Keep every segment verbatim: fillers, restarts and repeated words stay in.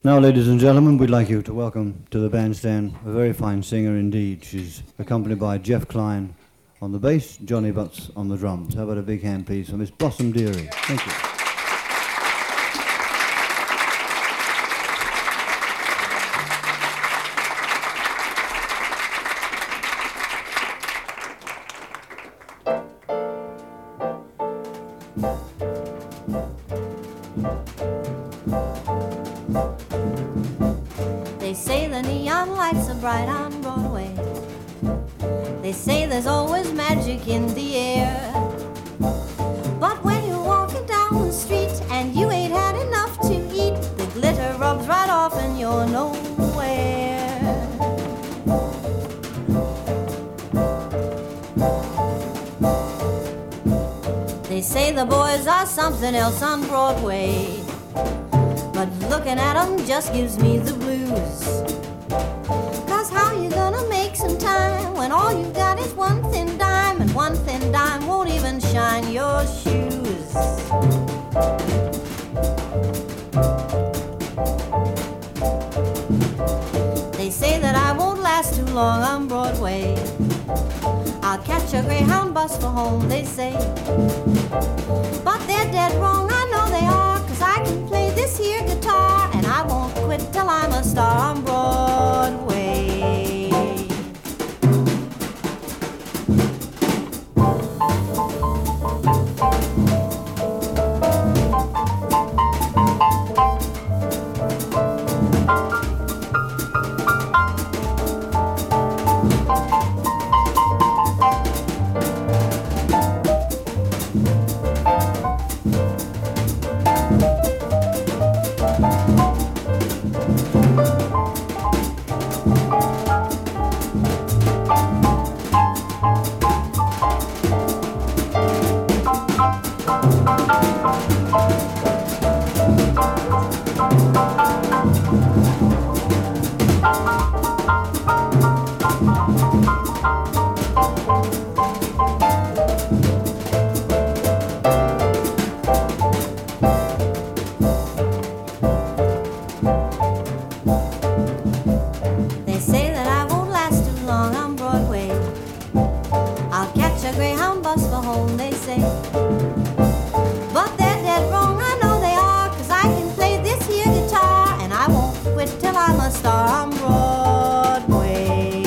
Now, ladies and gentlemen, we'd like you to welcome to the bandstand a very fine singer indeed. She's accompanied by Jeff Klein on the bass, Johnny Butts on the drums. How about a big hand, please, for Miss Blossom Dearie. Thank you. They say the neon lights are bright on Broadway. They say there's always magic in the air. But when you're walking down the street and you ain't had enough to eat, the glitter rubs right off and you're nowhere. They say the boys are something else on Broadway, but looking at them just gives me the blues. Cause how you gonna make some time when all you got is one thin dime, and one thin dime won't even shine your shoes? They say that I won't last too long on Broadway. I'll catch a Greyhound bus for home, they say. But they're dead wrong, I know they are, cause I can play this here guitar, and I won't quit till I'm a star on Broadway. They say that I won't last too long on Broadway. I'll catch a Greyhound bus for home, they say. But they're dead wrong, I know they are, cause I can play this here guitar, and I won't quit till I'm a star on Broadway.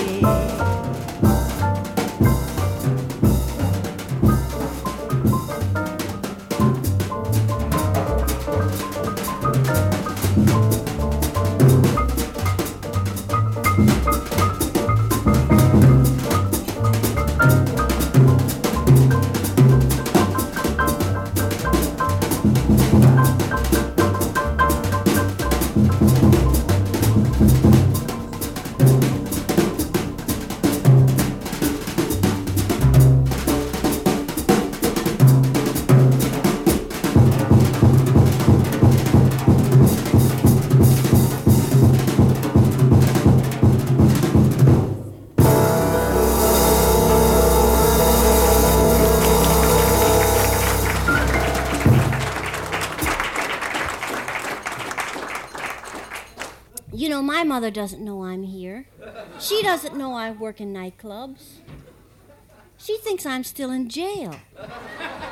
You know, my mother doesn't know I'm here. She doesn't know I work in nightclubs. She thinks I'm still in jail.